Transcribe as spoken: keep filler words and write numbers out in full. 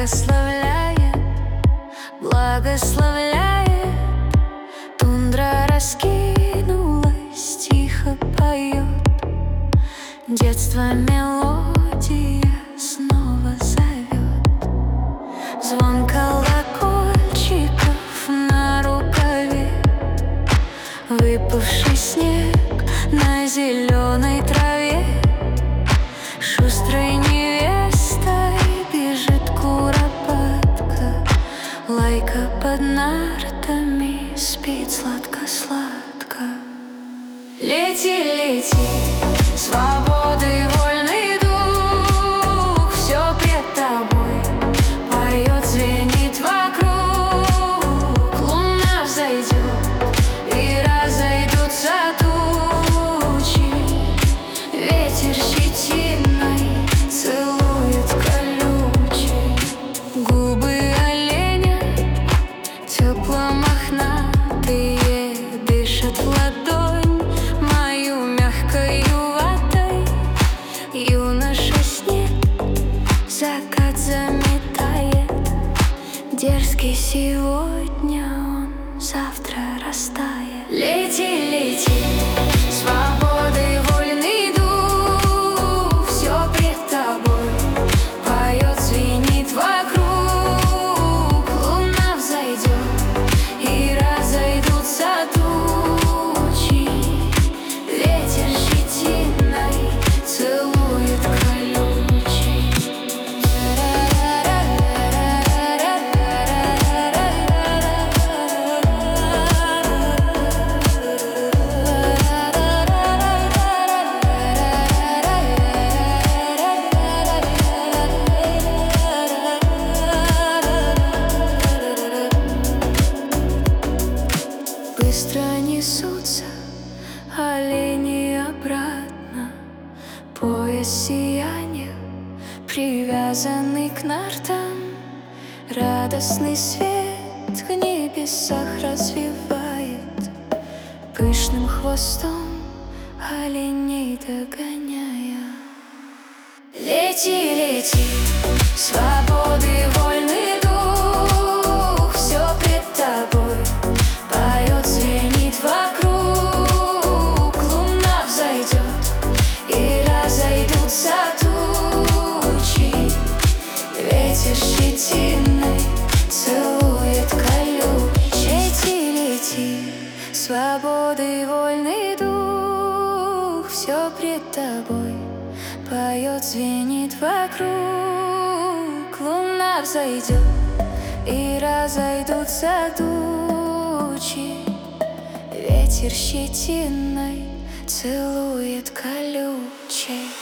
благословляет, благословляет. Тундра раскинулась, тихо поет. Детство мелодия снова зовет. Звон колокольчиков на рукаве, выпавший снег на зеленой траве. Шустрой невестой бежит куропатка, лайка под нартами спит сладко-сладко. Лети, лети, свободы вольный дух, все пред тобой поет, звенит вокруг. Луна взойдет и разойдутся тучи, ветер щетиной целует колючий. Губы оленя тепло-мохнатые дышат в ладонь мою мягкою ватой. Юноша снег, закат заметает. Дерзкий сегодня он, завтра растает. Лети, лети, свободы вольный дух, все пред тобой поет, звенит вокруг. Луна взойдет и разойдутся тучи, ветер щетиной целует колючий. Быстро несутся олени обратно, пояс сияния привязанный к нартам. Радостный свет в небесах развивает, пышным хвостом оленей догоняя. Лети, лети, свободы вольный дух, все пред тобой поет, звенит вокруг. Луна взойдет и разойдутся тучи, ветер щетиной целует колючий. Лети, лети, свободы вольный дух, все пред тобой поет, звенит вокруг. Луна взойдет и разойдутся тучи, ветер щетиной целует колючей.